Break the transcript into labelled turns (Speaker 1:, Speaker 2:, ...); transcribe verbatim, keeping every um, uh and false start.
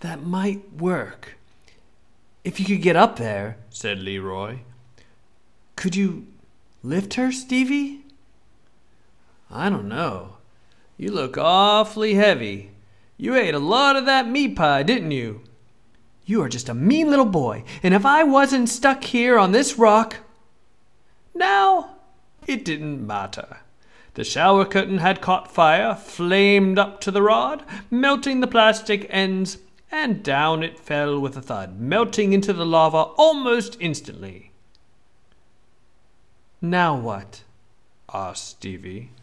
Speaker 1: That might work. If you could get up there, said Leroy. Could you lift her, Stevie? I don't know. You look awfully heavy. You ate a lot of that meat pie, didn't you? You are just a mean little boy, and if I wasn't stuck here on this rock... Now, it didn't matter. The shower curtain had caught fire, flamed up to the rod, melting the plastic ends, and down it fell with a thud, melting into the lava almost instantly. Now what? Asked Stevie.